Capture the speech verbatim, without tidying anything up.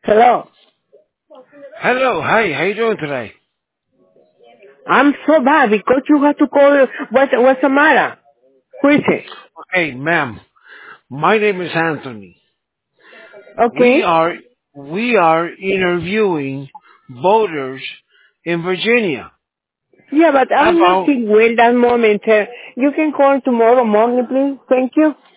Hello. Hello, hi, how you doing today? I'm so bad because you have to call. What, what's the matter? Who is it? Okay, ma'am, my name is Anthony. We Okay. are, we are interviewing voters in Virginia Yeah, but I'm not about, feeling well that moment. Uh, you can call tomorrow morning, please. Thank you.